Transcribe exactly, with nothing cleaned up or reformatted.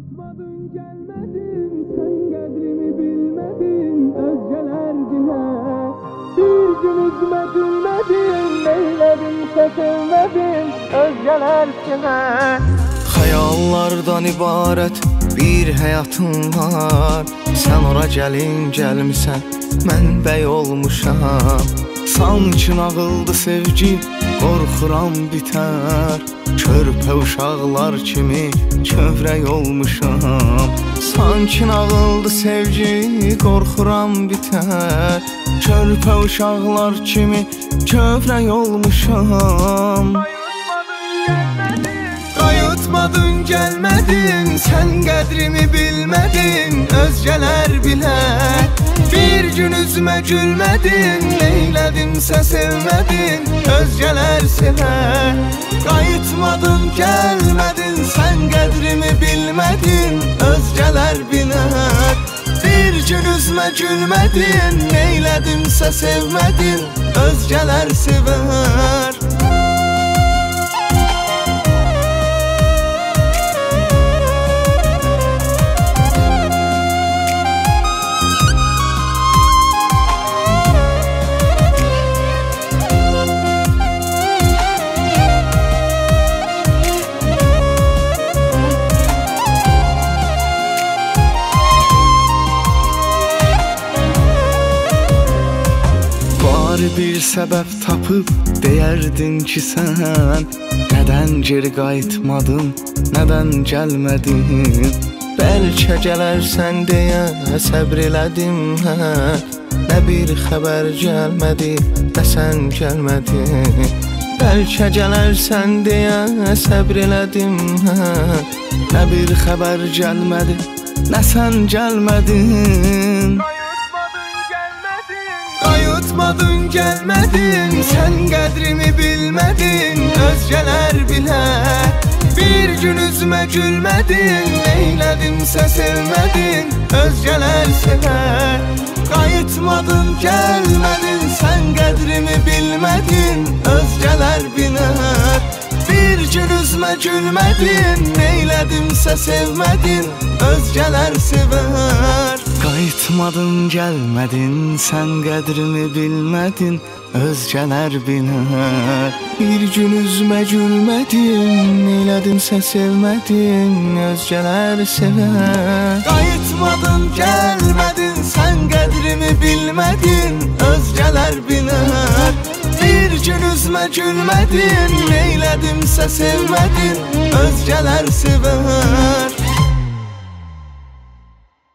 Qayıtmadın gelmedin, sen qədrimi bilmedin, özgeler dile. Bir gün üzme gülmedin, neyledinse sevmedin, özgeler kime? Xəyallardan ibarət bir həyatım var. Sən ora gəlin gəlmisən, mən bəy olmuşam. Sanki nağıldı sevgi, qorxuram bitər. Körpə uşaqlar kimi kövrək olmuşam. Sanki nağıldı sevgi, qorxuram bitər. Körpə uşaqlar kimi kövrək olmuşam. Qayıtmadın gəlmədin, sən qədrimi bilmədin, özgələr bilər. Bir gün üzmə gülmədin, neylədimsə sevmədin, özgələr sevər. Qayıtmadın gəlmədin, sən qədrimi bilmədin, özgələr bilər. Bir gün üzmə gülmədin, neylədimsə sevmədin, özgələr sevər. Bir səbəb tapıb deyərdin ki sən, nədən geri qayıtmadın, nədən gəlmədin? Bəlkə gələrsən deyə səbr elədim, hə? Nə bir xəbər gəlmədi, nə sən gəlmədin. Bəlkə gələrsən deyə səbr elədim, hə? Nə bir xəbər gəlmədi, nə sən gəlmədin. Qayıtmadın gəlmədin, sən qədrimi bilmədin, özgələr bilər. Bir gün üzmə gülmədin, neylədimsə sevmədin, özgələr sevər. Qayıtmadın gəlmədin, sən qədrimi bilmədin, özgələr bilər. Bir gün üzmə gülmədin, neylədimsə sevmədin, özgələr sevər. Qayıtmadın gəlmədin, sən qədrimi bilmədin, özgələr bilər. Bir gün üzmə gülmədin, neylədimsə sevmədin, özgələr sevər. Qayıtmadın gəlmədin, sən qədrimi bilmədin, özgələr bilər. Bir gün üzmə gülmədin, neylədimsə sevmədin, özgələr sevər.